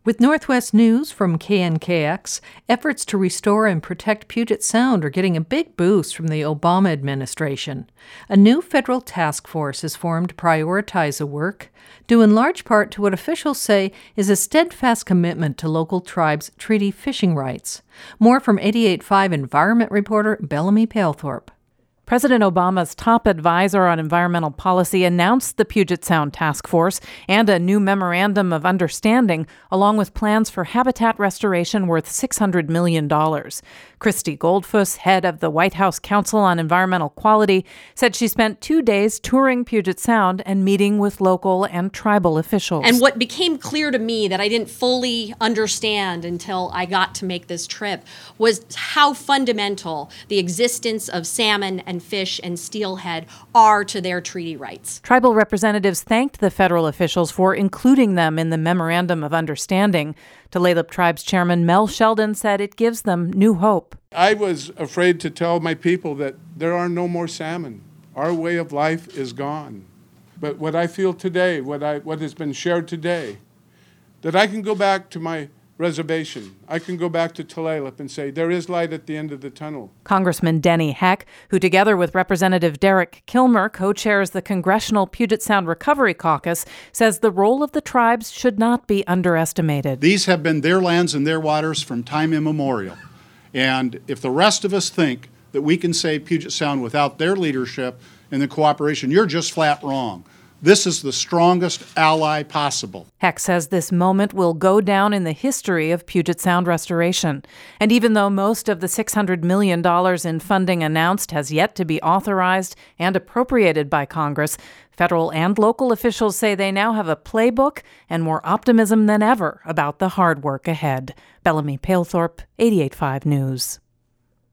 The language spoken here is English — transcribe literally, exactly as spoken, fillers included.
With Northwest News from K N K X, efforts to restore and protect Puget Sound are getting a big boost from the Obama administration. A new federal task force is formed to prioritize the work, due in large part to what officials say is a steadfast commitment to local tribes' treaty fishing rights. More from eighty-eight point five Environment reporter Bellamy Palethorpe. President Obama's top advisor on environmental policy announced the Puget Sound Task Force and a new memorandum of understanding, along with plans for habitat restoration worth six hundred million dollars. Christy Goldfuss, head of the White House Council on Environmental Quality, said she spent two days touring Puget Sound and meeting with local and tribal officials. And what became clear to me that I didn't fully understand until I got to make this trip was how fundamental the existence of salmon and fish and steelhead are to their treaty rights. Tribal representatives thanked the federal officials for including them in the Memorandum of Understanding. Tulalip Tribe's Chairman Mel Sheldon said it gives them new hope. I was afraid to tell my people that there are no more salmon. Our way of life is gone. But what I feel today, what I what has been shared today, that I can go back to my reservation. I can go back to Tulalip and say there is light at the end of the tunnel. Congressman Denny Heck, who together with Representative Derek Kilmer co-chairs the Congressional Puget Sound Recovery Caucus, says the role of the tribes should not be underestimated. These have been their lands and their waters from time immemorial. And if the rest of us think that we can save Puget Sound without their leadership and the cooperation, you're just flat wrong. This is the strongest ally possible. Heck says this moment will go down in the history of Puget Sound restoration. And even though most of the six hundred million dollars in funding announced has yet to be authorized and appropriated by Congress, federal and local officials say they now have a playbook and more optimism than ever about the hard work ahead. Bellamy Palethorpe, eighty-eight point five News.